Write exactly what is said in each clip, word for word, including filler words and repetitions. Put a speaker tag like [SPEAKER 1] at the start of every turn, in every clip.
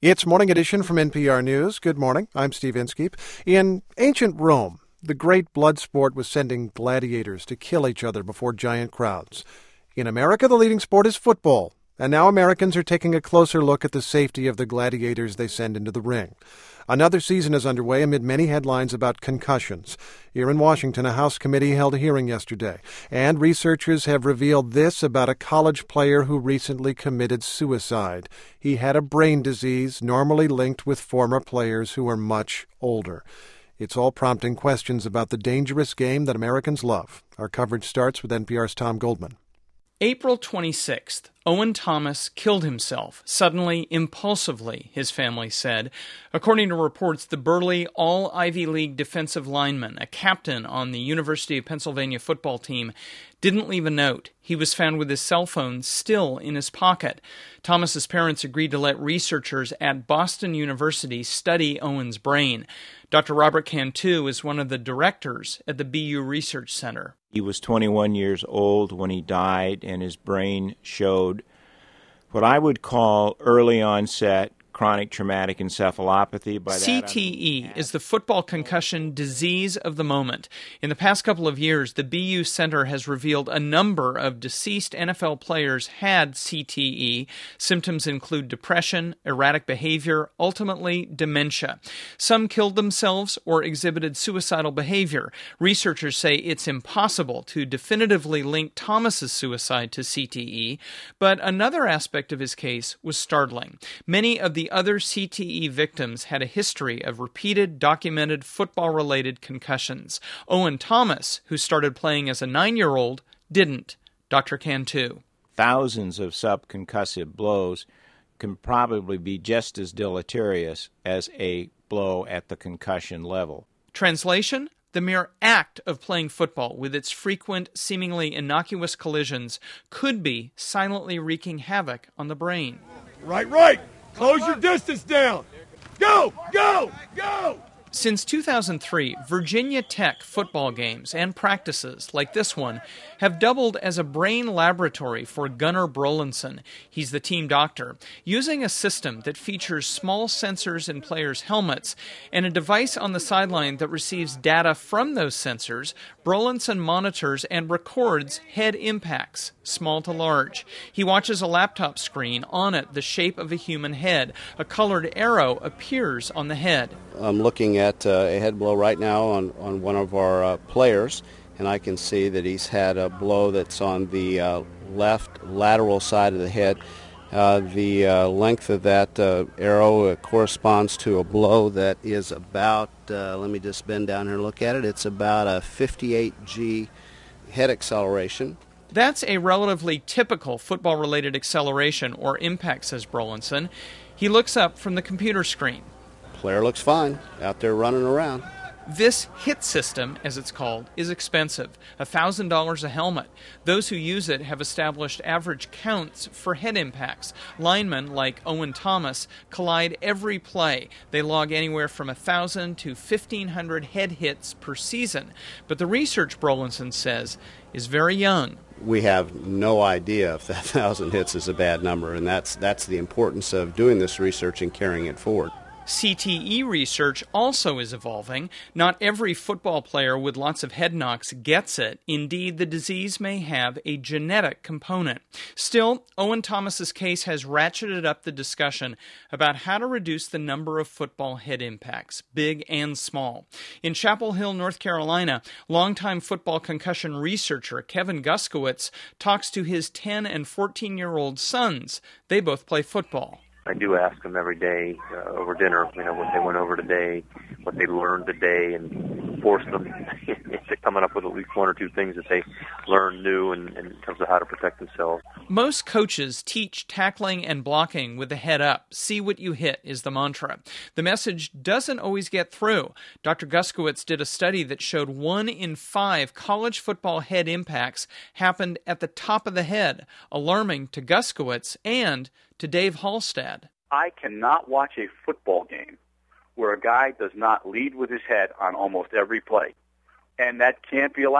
[SPEAKER 1] It's Morning Edition from N P R News. Good morning. I'm Steve Inskeep. In ancient Rome, the great blood sport was sending gladiators to kill each other before giant crowds. In America, the leading sport is football, and now Americans are taking a closer look at the safety of the gladiators they send into the ring. Another season is underway amid many headlines about concussions. Here in Washington, a House committee held a hearing yesterday, and researchers have revealed this about a college player who recently committed suicide. He had a brain disease normally linked with former players who are much older. It's all prompting questions about the dangerous game that Americans love. Our coverage starts with N P R's Tom Goldman.
[SPEAKER 2] April twenty-sixth, Owen Thomas killed himself, suddenly, impulsively, his family said. According to reports, the burly all-Ivy League defensive lineman, a captain on the University of Pennsylvania football team, didn't leave a note. He was found with his cell phone still in his pocket. Thomas's parents agreed to let researchers at Boston University study Owen's brain. Doctor Robert Cantu is one of the directors at the B U Research Center.
[SPEAKER 3] He was twenty-one years old when he died, and his brain showed what I would call early onset chronic traumatic encephalopathy. By that,
[SPEAKER 2] C T E is the football concussion disease of the moment. In the past couple of years, the B U Center has revealed a number of deceased N F L players had C T E. Symptoms include depression, erratic behavior, ultimately dementia. Some killed themselves or exhibited suicidal behavior. Researchers say it's impossible to definitively link Thomas's suicide to C T E, but another aspect of his case was startling. Many of the other C T E victims had a history of repeated, documented football-related concussions. Owen Thomas, who started playing as a nine-year-old, didn't. Doctor Cantu.
[SPEAKER 3] Thousands of subconcussive blows can probably be just as deleterious as a blow at the concussion level.
[SPEAKER 2] Translation? The mere act of playing football, with its frequent, seemingly innocuous collisions, could be silently wreaking havoc on the brain.
[SPEAKER 4] Right, right! Close your distance down. Go, go, go!
[SPEAKER 2] Since two thousand three, Virginia Tech football games and practices, like this one, have doubled as a brain laboratory for Gunnar Brolinson. He's the team doctor. Using a system that features small sensors in players' helmets and a device on the sideline that receives data from those sensors, Brolinson monitors and records head impacts, small to large. He watches a laptop screen, on it the shape of a human head. A colored arrow appears on the head.
[SPEAKER 5] I'm looking at uh, a head blow right now on, on one of our uh, players, and I can see that he's had a blow that's on the uh, left lateral side of the head. Uh, the uh, length of that uh, arrow uh, corresponds to a blow that is about, uh, let me just bend down here and look at it, it's about a fifty-eight G head acceleration.
[SPEAKER 2] That's a relatively typical football-related acceleration or impact, says Brolinson. He looks up from the computer screen.
[SPEAKER 5] Player looks fine, out there running around.
[SPEAKER 2] This HIT system, as it's called, is expensive, one thousand dollars a helmet. Those who use it have established average counts for head impacts. Linemen, like Owen Thomas, collide every play. They log anywhere from one thousand to fifteen hundred head hits per season. But the research, Brolinson says, is very young.
[SPEAKER 5] We have no idea if that one thousand hits is a bad number, and that's, that's the importance of doing this research and carrying it forward.
[SPEAKER 2] C T E research also is evolving. Not every football player with lots of head knocks gets it. Indeed, the disease may have a genetic component. Still, Owen Thomas's case has ratcheted up the discussion about how to reduce the number of football head impacts, big and small. In Chapel Hill, North Carolina, longtime football concussion researcher Kevin Guskowitz talks to his ten and fourteen-year-old sons. They both play football.
[SPEAKER 6] I do ask them every day uh, over dinner, you know, what they went over today, what they learned today, and force them into coming up with at least one or two things that they learned new in, in terms of how to protect themselves.
[SPEAKER 2] Most coaches teach tackling and blocking with the head up. See what you hit is the mantra. The message doesn't always get through. Doctor Guskowitz did a study that showed one in five college football head impacts happened at the top of the head, alarming to Guskowitz and to Dave Hallstad.
[SPEAKER 7] I cannot watch a football game where a guy does not lead with his head on almost every play, and that can't be allowed.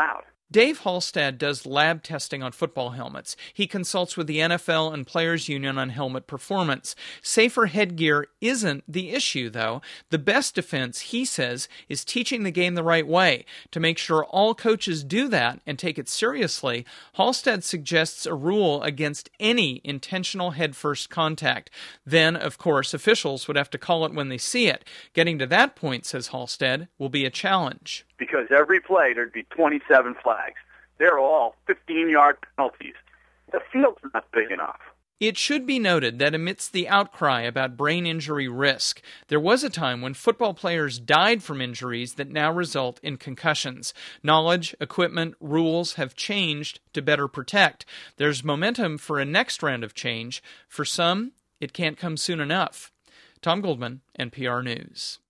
[SPEAKER 2] Dave Halstad does lab testing on football helmets. He consults with the N F L and Players Union on helmet performance. Safer headgear isn't the issue, though. The best defense, he says, is teaching the game the right way. To make sure all coaches do that and take it seriously, Halstad suggests a rule against any intentional head-first contact. Then, of course, officials would have to call it when they see it. Getting to that point, says Halstad, will be a challenge.
[SPEAKER 7] Because every play, there'd be twenty-seven flags. They're all fifteen-yard penalties. The field's not big enough.
[SPEAKER 2] It should be noted that amidst the outcry about brain injury risk, there was a time when football players died from injuries that now result in concussions. Knowledge, equipment, rules have changed to better protect. There's momentum for a next round of change. For some, it can't come soon enough. Tom Goldman, N P R News.